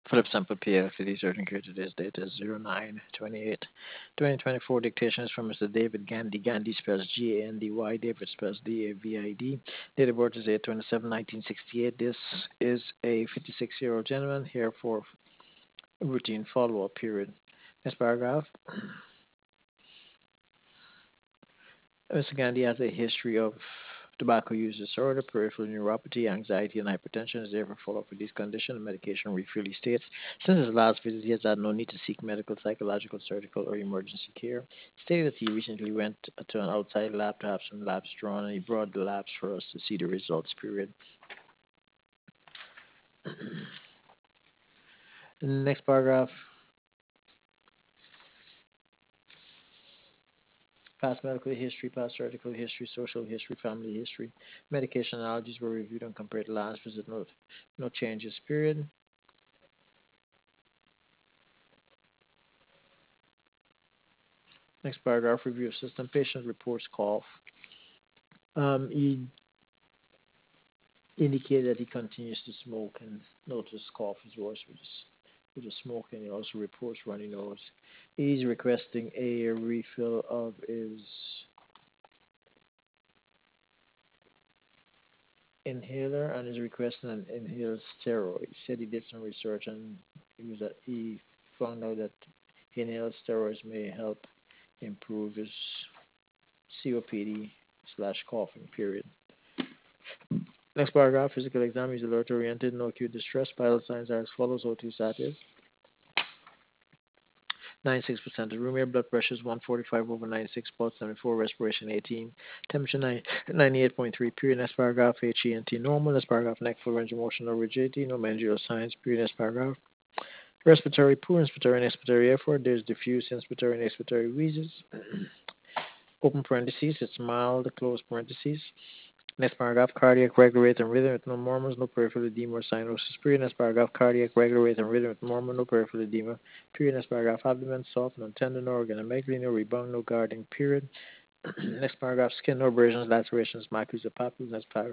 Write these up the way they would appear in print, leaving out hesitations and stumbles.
Philip Sample PL for the certain creator today's date is 09/28, 2024. Dictation is from Mr. David Gandhi. Gandhi spells Gandy. David spells David. Date of birth is 8/27/1968. This is a 56-year-old gentleman here for routine follow-up period. Next paragraph. Mr. Gandhi has a history of tobacco use disorder, peripheral neuropathy, anxiety, and hypertension. Is therefore follow-up for these conditions. Medication refill. He states, since his last visit, he has had no need to seek medical, psychological, surgical, or emergency care. Stated that he recently went to an outside lab to have some labs drawn, and he brought the labs for us to see the results. Period. Next paragraph. Past medical history, past surgical history, social history, family history. Medication allergies were reviewed and compared to last visit. No changes. Period. Next paragraph. Review of system. Patient reports cough. He indicated that he continues to smoke and noticed cough is worse with the smoking. He also reports runny nose. He's requesting a refill of his inhaler and is requesting an inhaled steroid. He said he did some research and he found out that inhaled steroids may help improve his COPD/coughing. Period. Next paragraph, physical exam is alert oriented, no acute distress. Vital signs are as follows: O2 status 96%. Room air blood pressure is 145/96, pulse 74, respiration 18, temperature 98.3. Period. Next paragraph, HENT normal. Next paragraph, neck full range of motion, no rigidity, no mandibular signs. Period. Next paragraph. Respiratory, poor inspiratory and expiratory effort. There's diffuse inspiratory and expiratory wheezes. Open parentheses, it's mild, close parentheses. Next paragraph, cardiac regular rate and rhythm with no murmurs, no peripheral edema or cyanosis. Period. Next paragraph, cardiac regular rate and rhythm with murmur, no peripheral edema. Period. Next paragraph, abdomen soft, no tendon, no organomegaly, no rebound, no guarding. Period. Next paragraph, skin, no abrasions, lacerations, macules or papules. Next paragraph,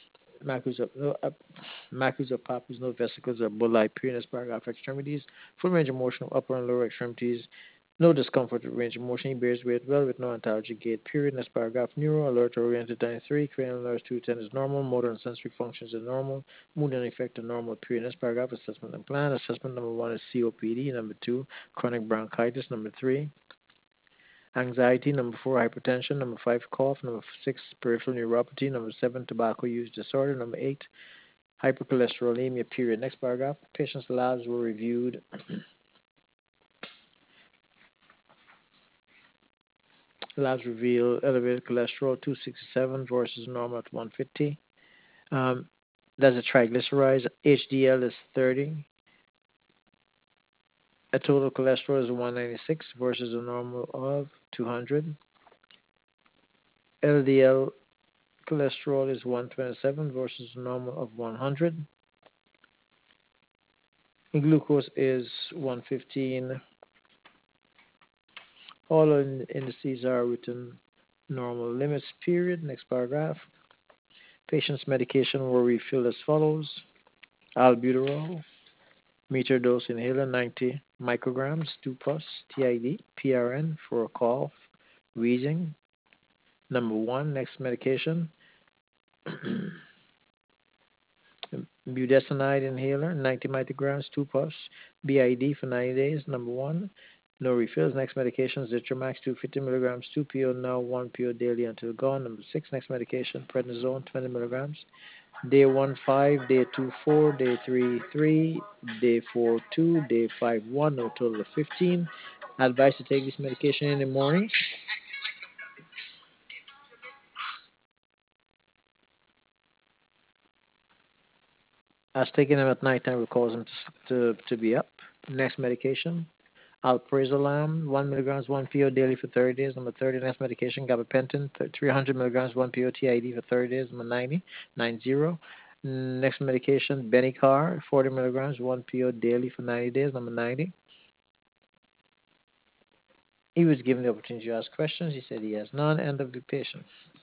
macules or papules, no vesicles or bulli. Period. Next paragraph, extremities, full range of motion of upper and lower extremities. No discomfort with range of motion. He bears weight well with no antalgic gait. Period. Next paragraph. Neuro, alert, oriented, 93. Cranial nerves 210 is normal. Motor and sensory functions are normal. Mood and affect are normal. Period. Next paragraph. Assessment and plan. Assessment number 1 is COPD. Number 2, chronic bronchitis. Number 3, anxiety. Number 4, hypertension. Number 5, cough. Number 6, peripheral neuropathy. Number 7, tobacco use disorder. Number 8, hypercholesterolemia. Period. Next paragraph. Patient's labs were reviewed. Labs reveal elevated cholesterol 267 versus normal at 150. That's a triglycerides. HDL is 30. A total cholesterol is 196 versus a normal of 200. LDL cholesterol is 127 versus a normal of 100. Glucose is 115. All indices are within normal limits. Period. Next paragraph. Patient's medication were refilled as follows: albuterol, meter dose inhaler 90 micrograms, 2 plus, TID, PRN for cough, wheezing. Number 1, next medication, budesonide inhaler 90 micrograms, 2 plus, BID for 90 days. Number 1, no refills. Next medication, Zitromax 250 milligrams, 2 PO now, 1 PO daily until gone. Number 6, next medication, prednisone 20 milligrams. Day 1, 5, day 2, 4, day 3, 3, day 4, 2, day 5, 1, no total of 15. Advice to take this medication in the morning. As taking them at nighttime will cause them to be up. Next medication, alprazolam, 1 milligrams, 1 PO daily for 30 days. Number 30, next medication, gabapentin, 300 milligrams, 1 PO TID for 30 days. Number 90. Next medication, Benicar, 40 milligrams, 1 PO daily for 90 days. Number 90. He was given the opportunity to ask questions. He said he has none. End of the patient.